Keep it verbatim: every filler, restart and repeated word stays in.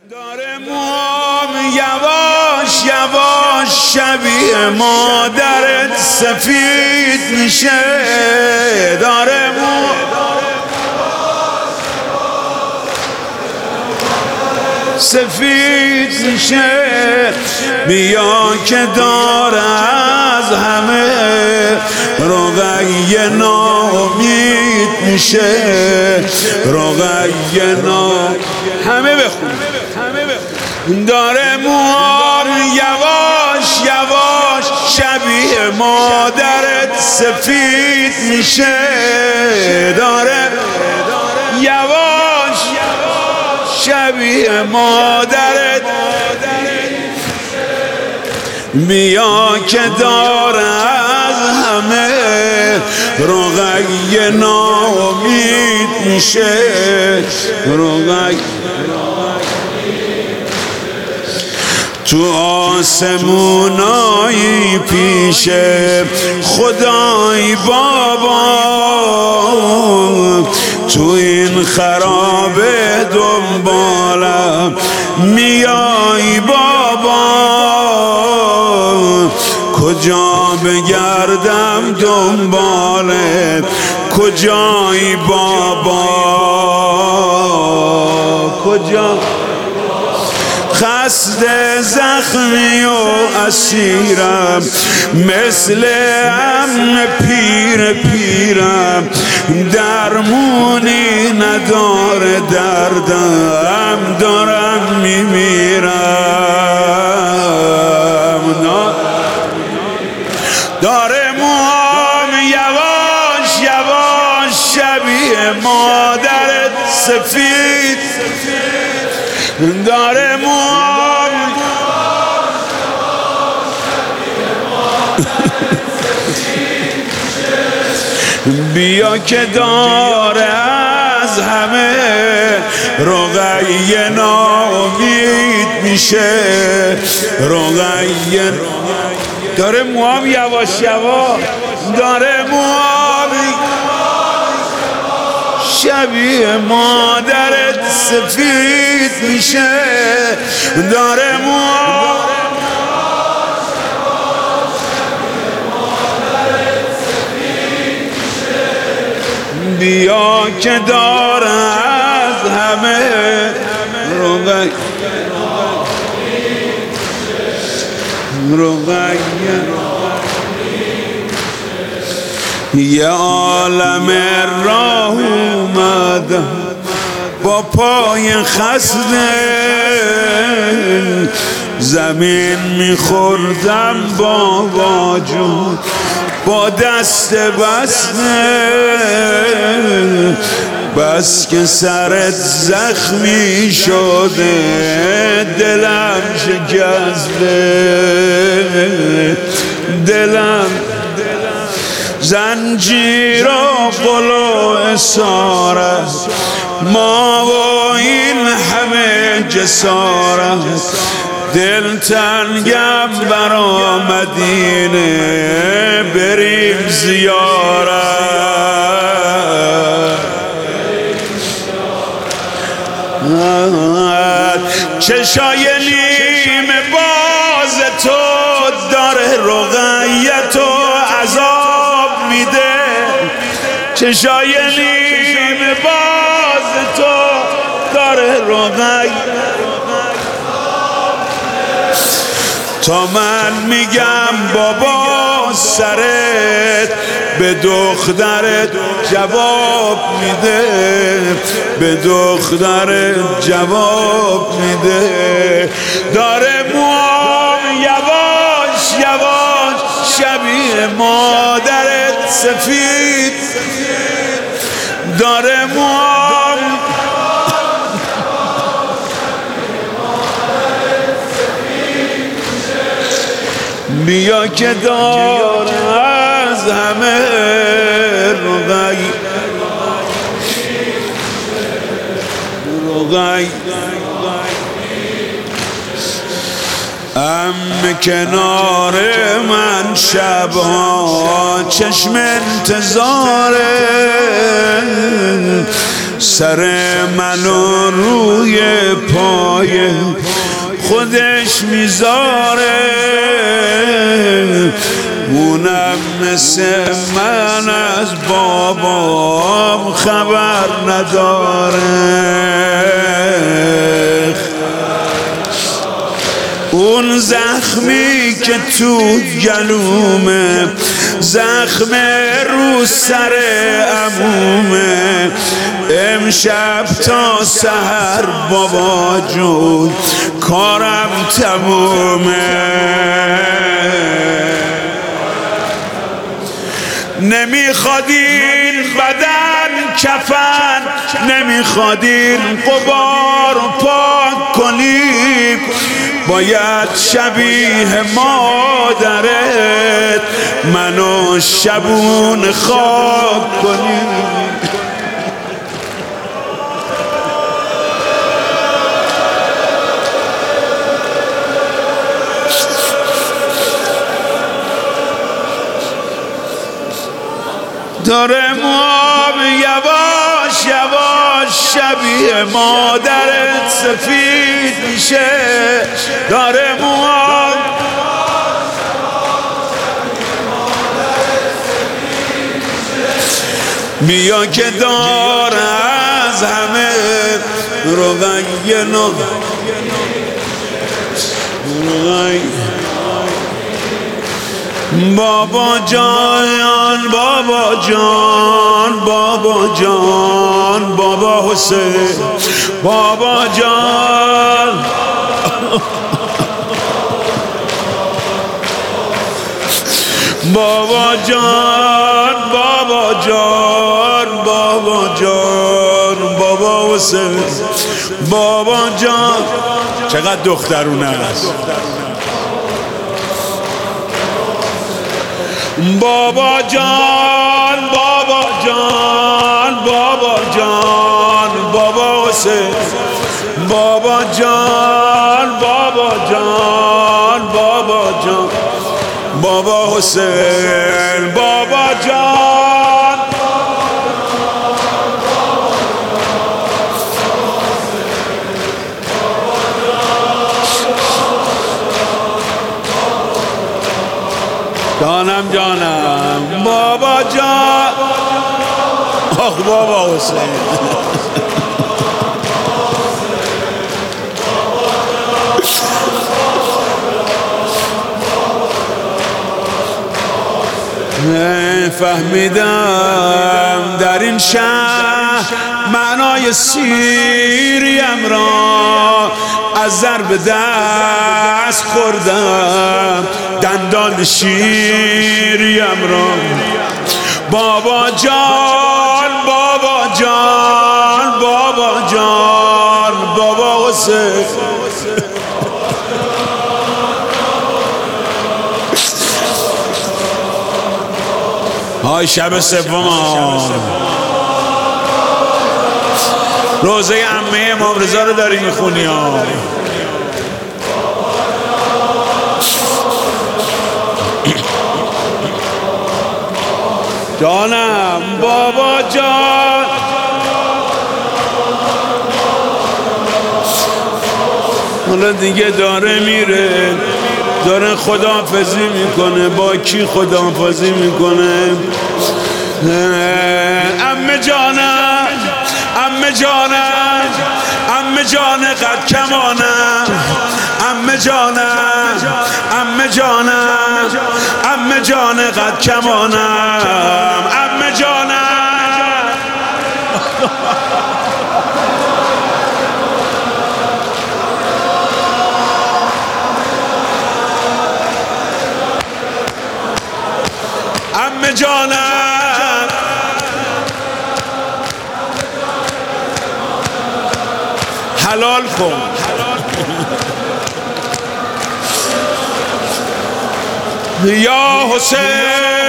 داره موام یواش یواش شبیه مادرت سفید میشه. داره موام سفید میشه. بیا که داره از همه رقیه ناامید میشه. رقیه ناامید همه بخون. داره موام یواش یواش شبیه مادرت سفید میشه. داره یواش شبیه مادرت. بیا که داره از همه رقیه ناامید میشه. رقیه تو آسمونایی پیش خدای بابا، تو این خرابه دنبالم میای بابا. کجا بگردم دنبالت کجای بابا. کجا خسته زخمی و اسیرم مثل عم پیر پیرم. درمونی نداره دردم دارم میمیرم. داره موام یواش یواش شبیه مادرت سفید. داره موام بیا که داره از همه رقیه ناامید میشه. رقیه داره موام یواش یواش. داره موام شبیه مادرت سفید میشه. داره موام بیا که داره از همه رقیه رقیه یه عالم راه اومدم با پای خسته. زمین میخوردم بابا جون با دست بسته. بس که سرت زخمی شده دلم شکسته. دلم زنجیر و قل و اسارت ما و این همه جسارت. دل تنگم برا مدینه بریم زیارت. چشای نیم باز تو داره رقیت و عذاب میده. چشای نیم باز تو داره رقیت. تا من میگم بابا سرت به دخترت جواب میده. به دخترت جواب میده. داره موام یواش یواش شبیه مادرت سفید. داره موام بیا که داره از همه رقیه رقیه ام کنار من شبها چشم انتظاره. سر منو روی پای خودش میذاره، اونم مثل من از بابام خبر نداره. اون زخمی که تو گلومه، زخم رو سر عمومه، امشب تا سحر بابا جون کارم تمومه. نمیخواد این بدن کفن، نمیخواد این غبار پاک کنیم، باید شبیه مادرت منو شبون خاک کنیم. داره موام یواش یواش شبیه مادرت سفید میشه، داره موام میا که داره از همه روغی نو بابا جان بابا جان بابا جان بابا حسین بابا جان بابا جان بابا جان بابا جان بابا حسین بابا جان. چقدر دخترونه است. بابا جان بابا جان بابا جان بابا حسین بابا جان بابا جان بابا جان بابا حسین بابا جان. جانم جانم بابا جان. آخ بابا حسین فهمیدم در این شهر معنای سیریم را، از ضرب دست خوردم دندان شیریم را. بابا جان بابا جان بابا جان بابا حسین های شب سوم روزه عمه امام رضا رو داری میخونی ها. جانم بابا جان. حالا دیگه داره میره، داره خداحافظی میکنه. با کی خداحافظی میکنه؟ عمه جانم عمه جانم عمه جان قد کمانم عمه جانم عمه جانم عمه جان قد کمانم عمه جانم. عمه جانم حلال کن. یا حسین